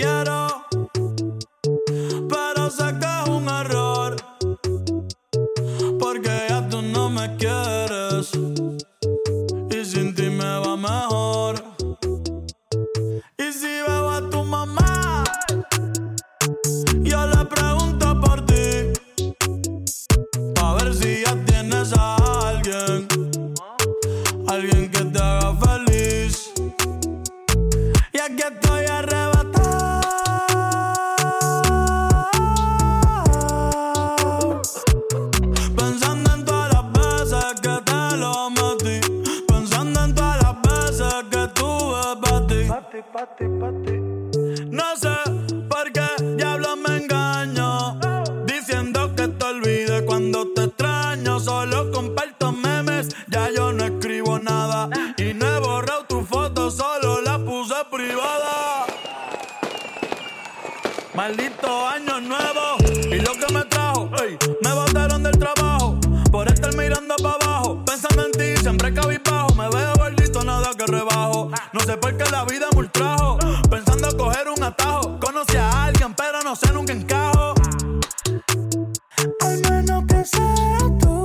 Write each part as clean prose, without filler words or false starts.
quiero, pero sé que es un error, porque ya tú no me quieres y sin ti me va mejor. Y si veo a tu mamá, yo le pregunto por ti, pa' ver si ya tienes a alguien, alguien que te haga feliz. Y aquí estoy arrebatado, pensando en todas las veces que te lo metí, pensando en todas las veces que tuve pa' ti. No sé por qué diablos me engaño, diciendo que te olvide cuando te extraño. Solo comparto memes, ya yo no escribo nada, y no he borrado tu foto, solo la puse privada. Maldito año nuevo y lo que me trajo, ey, me botaron del trabajo por estar mirando para abajo, pensando en ti, siempre cabizbajo. Me veo gordito, nada que rebajo, no sé por qué la vida me ultrajo, pensando coger un atajo. Conocí a alguien pero no sé, nunca encajo. Al menos que sea tú,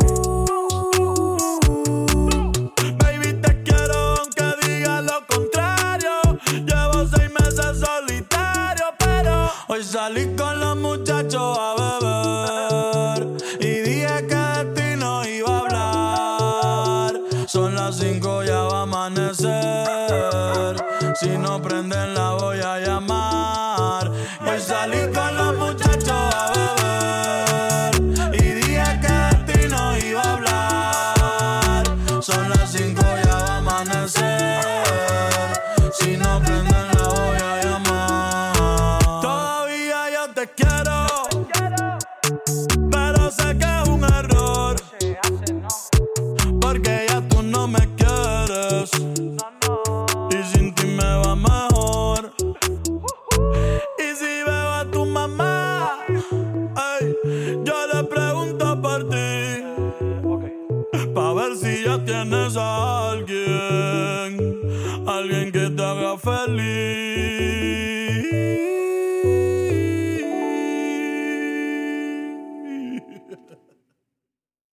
baby, te quiero aunque diga lo contrario. Llevo 6 meses solitario, pero hoy salí con los muchachos a beber y dije que de ti no iba a hablar. Son las 5, ya va a amanecer, si no prenden la voy a llamar. Y hoy salí con los muchachos a beber y dije que de ti no iba a hablar. Son las 5, ya va a amanecer, si no prenden la voy a llamar. Todavía yo te quiero, pero sé que es un error, porque ya tú no me quieres y sin ti me va mejor. Y si veo a tu mamá, ey, yo le pregunto por ti, pa' ver si ya tienes a alguien, alguien que te haga feliz.